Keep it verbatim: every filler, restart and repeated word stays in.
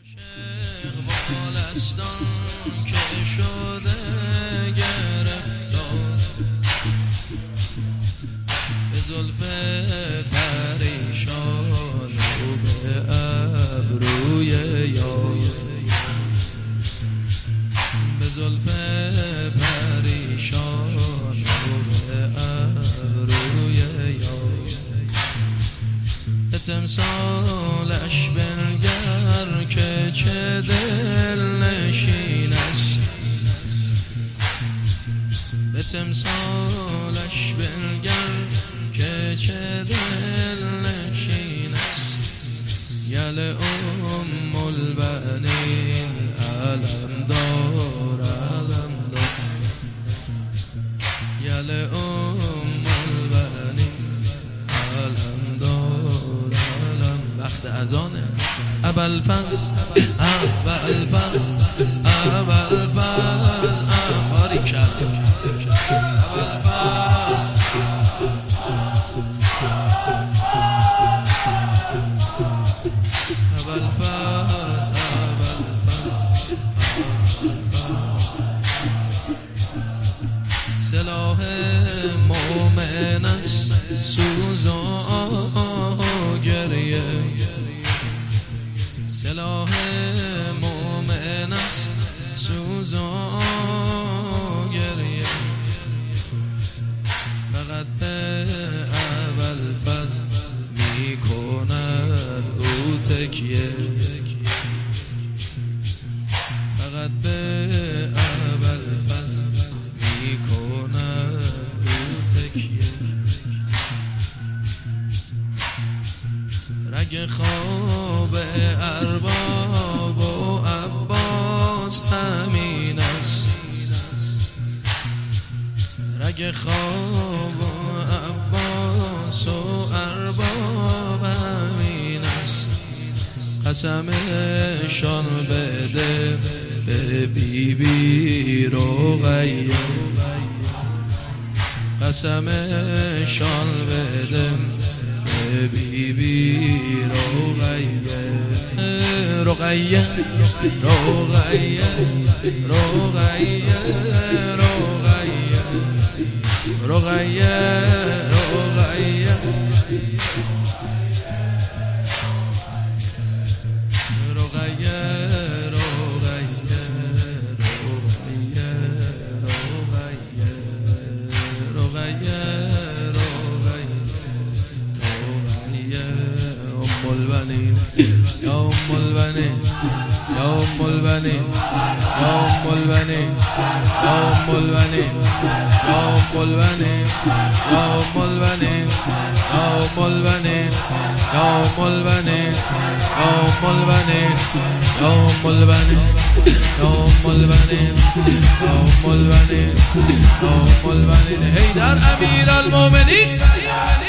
والستان که شده گرفتار به زلف پریشان و به ابروی یار، به زلف پریشان و به ابروی یار، به تمثالش بنگر که چه دل نشین است، به تمثالش بنگر که چه دل نشین است. یل ام البنین علم دار علم دار، یل ام البنین علم دار علم. وقت اذانه. ابوالفضل ابوالفضل ابوالفضل آری کرد سلاح مومن است سوز و گریه، سلاح مومن است سوز و گریه، فقط به ابوالفضل می کند او تکیه، فقط به ابوالفضل می کند او تکیه. رگ خواب ارباب و عباس همین است، رگ خواب و عباس و ارباب همین است. قسمشان بده به بی بی رقیه، قسمشان بده به بی بی رقیه، رقیه رقیه رقیه رقیه رقیه رقیه یا ام البنین یا ام البنین یا ام البنین یا ام البنین یا ام البنین یا ام البنین یا ام البنین یا ام البنین یا ام البنین یا ام البنین یا ام البنین یا ام البنین یا ام البنین حیدر امیرالمومنین.